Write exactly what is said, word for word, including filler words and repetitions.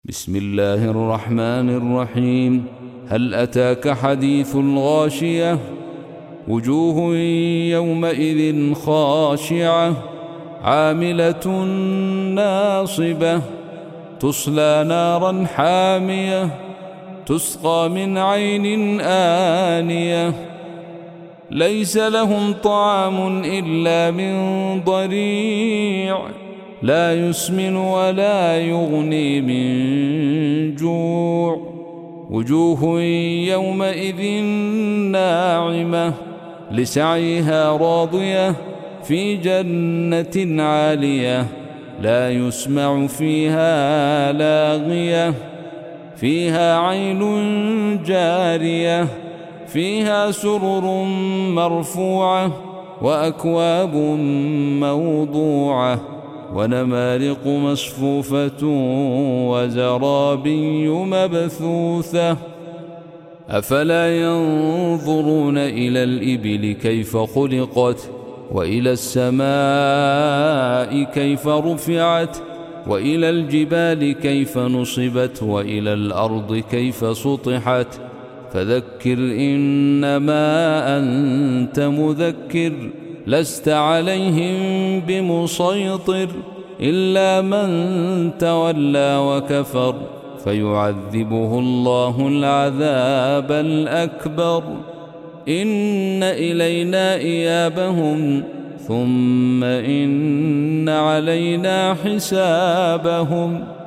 بسم الله الرحمن الرحيم. هل أتاك حديث الغاشية؟ وجوه يومئذ خاشعة عاملة ناصبة تصلى نارا حامية تسقى من عين آنية ليس لهم طعام إلا من ضريع لا يسمن ولا يغني من جوع. وجوه يومئذ ناعمة لسعيها راضية في جنة عالية لا يسمع فيها لاغية فيها عين جارية فيها سرر مرفوعة وأكواب موضوعة ونمارق مصفوفة وزرابي مبثوثة أفلا ينظرون إلى الإبل كيف خلقت وإلى السماء كيف رفعت وإلى الجبال كيف نصبت وإلى الأرض كيف سطحت فذكر إنما أنت مذكر لست عليهم بمسيطر إلا من تولى وكفر فيعذبه الله العذاب الأكبر. إن إلينا إيابهم ثم إن علينا حسابهم.